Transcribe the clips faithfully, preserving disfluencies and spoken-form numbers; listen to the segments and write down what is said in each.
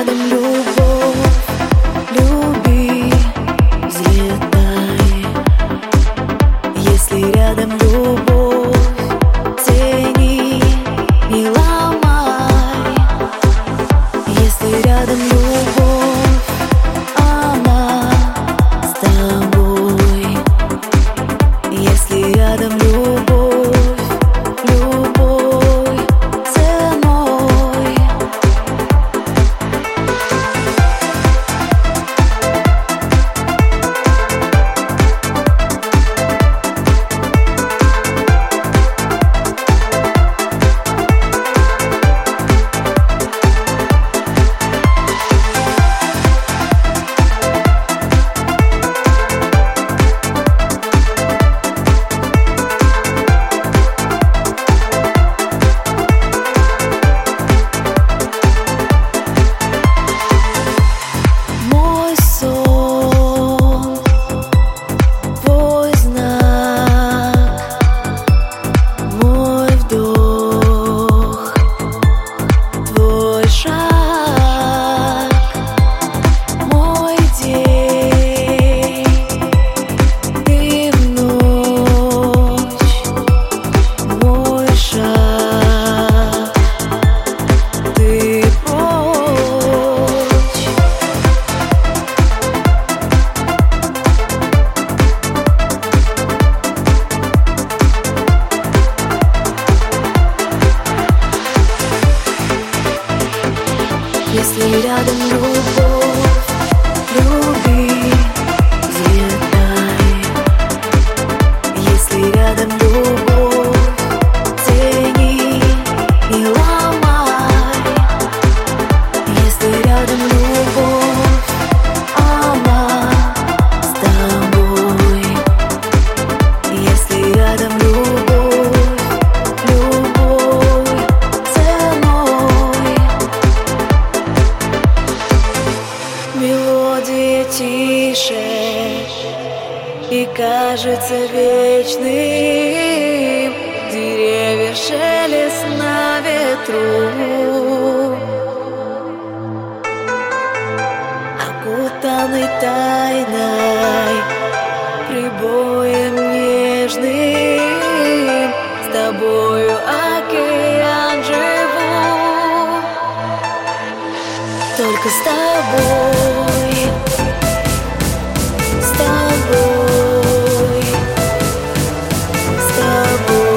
рядом любовь, люби, взлетай. Если рядом любовь, цени, не ломай. Если рядом любовь, она с тобой. Если рядом любовь, любой ценой. Если рядом любовь, люби, взлетай. Если рядом любовь, цени, не ломай. Если рядом любовь, она с тобой. Если рядом любовь, любой ценой. Мелодия тише и кажется вечным. Деревья шелест на ветру, окутанный тайной, прибоем нежным. С тобою океан живу, только с тобой, с тобой, с тобой.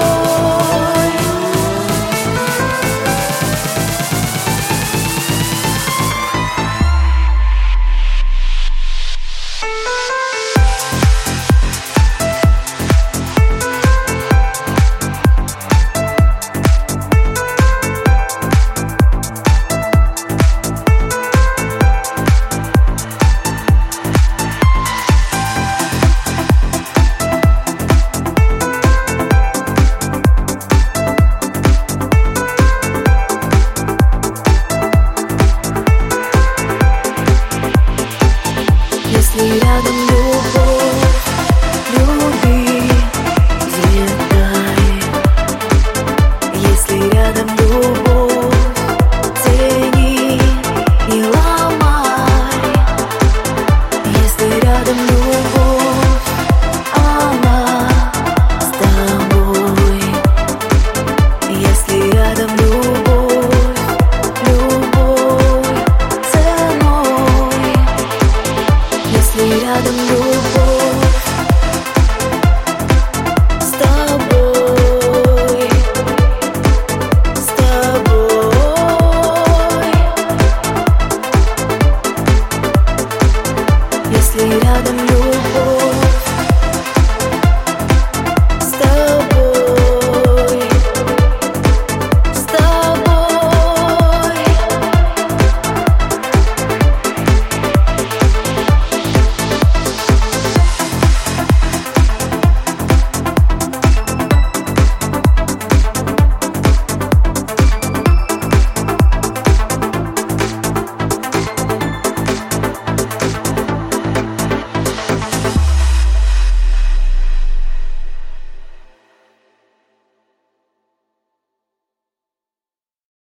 Если рядом любовь, люби, взлетай. Если рядом любовь, цени, не ломай. Если рядом любовь, она с тобой. Если рядом любовь, любой ценой. Если рядом любовь, с тобой, с тобой. Если рядом любовь.